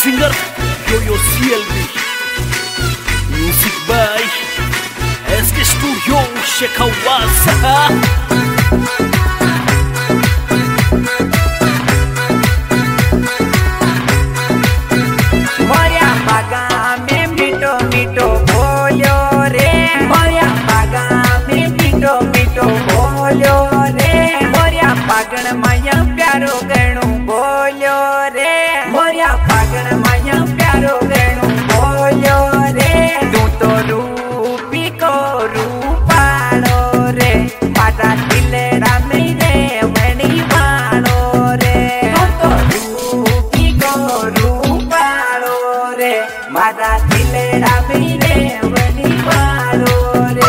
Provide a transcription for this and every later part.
singer Yoyo CLB. Music by SK Studio Shekawasa. Moriya बागा में मीठो मीठो बोलो रे, मोरिया बागा में मीठो मीठो बोलो रे, मोरिया पागण माया प्यारो गणु बोलो रे, मोरिया पागण माया प्यारो गणु बोलो रे। तू तो रूपी को रूपालो रे, मारा दिलड़ा में रे वणी वालो रे। तू तो रूपी को रूपालो रे, मारा दिलड़ा में रे वणी वालो रे।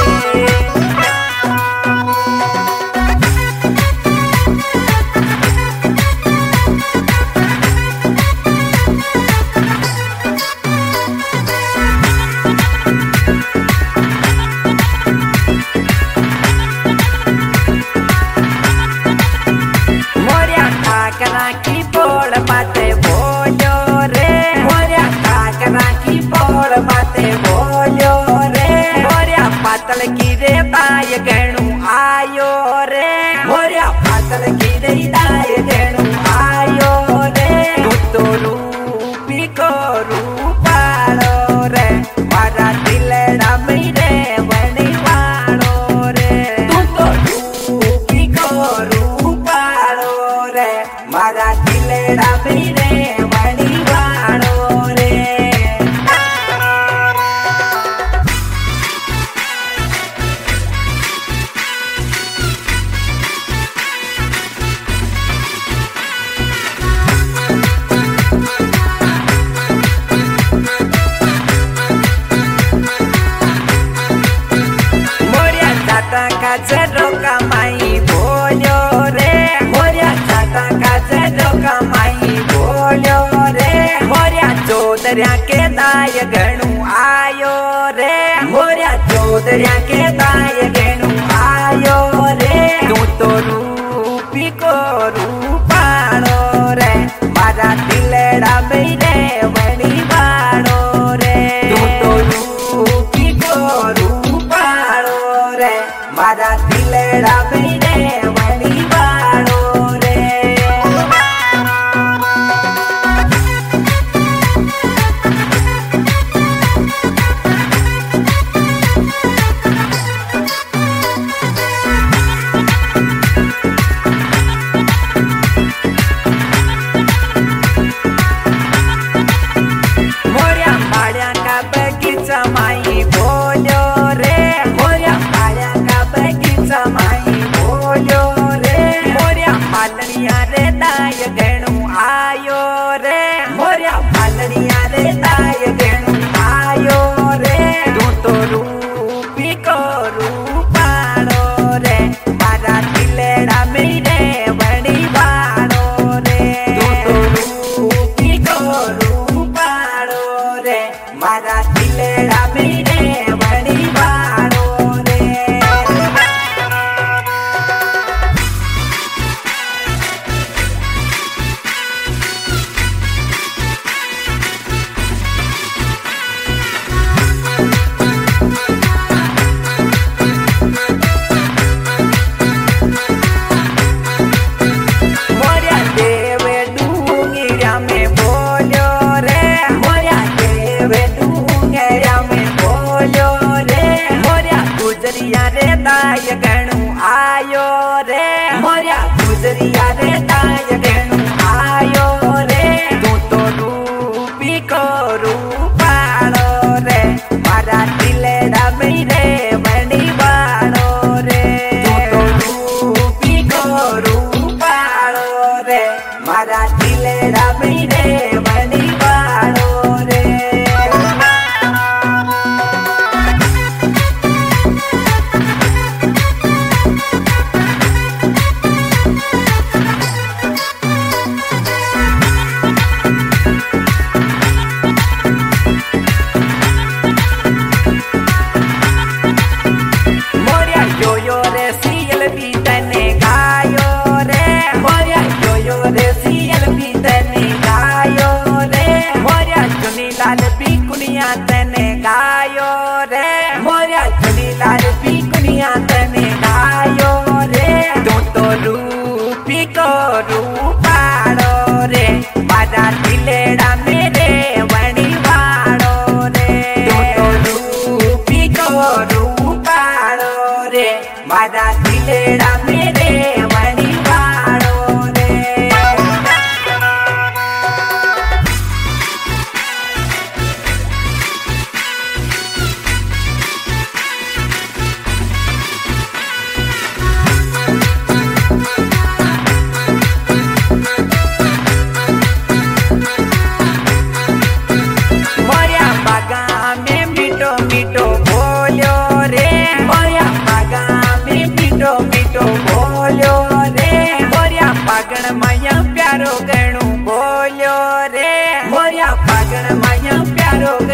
काकरा की बोल बातें बोलो रे, मोरिया काकरा की बोल बातें बोलो रे, मोरिया पातल की रे दाय गणु आयो रे, मोरिया पातल की रे दाय गणु आयो रे। तू तो रूपी को रूपालो रे, मारा दिलड़ा में रे वणी वालो रे। तू तो रूपी को रूपालो रे, मारा दिलड़ा में रे वणी वालो रे। मोरिया चाटा का जरो कमाई बोलो रे, मोरिया चाटा का जरो कमाई बोलो रे, मोरिया चौधरिया के दाय गणु आयो रे, मोरिया चौधरिया के दाय गणु आयो रे। तू तो रूपी को रूपालो रे, मारा दिलड़ा में रे वणी वालो रे। तू तो रूपी को रूपालो रे, मारा दिलड़ा में रे वणी वालो रे। मोरिया माड़िया का बगीचा माई बोलो रे, मोरिया माड़िया का बगीचा माई बोलो रे, मोरिया मालनिया रे दाय गणु आयो रे, मोरिया मालनिया रे दाय गणु आयो रे। तू तो रूपी को रूपालो रे, मारा दिलड़ा में रे वणी वालो रे। तू तो रूपी को रूपालो रे, मारा दिलड़ा में रे वणी वालो रे। मोरिया देवे डूंगिया में बोलो रे, मोरिया देवे डूंगिया में बोलो रे, मोरिया गुजरिया रे दाय गणु आयो रे, मोरिया गुजरिया रे दाय गणु आयो रे। तू तो रूपी को रूपालो रे, मारा दिलड़ा में रे वणी वालो रे। तू तो रूपी को रूपालो रे, मारा दिलड़ा में रे वणी वालो रे। मोरिया योयो रे CLB तने गायो रे, मोरिया योयो रे CLB तने गायो रूपाड़ो रे मारा दिलेड़ा मेरे वणी वाड़ो रे रूपी को रूपाड़ो रे मारा दिलेड़ा मेरे वणी वाड़ो रे। प्यारो गणू बोलो रे मोरिया पागण माया प्यारो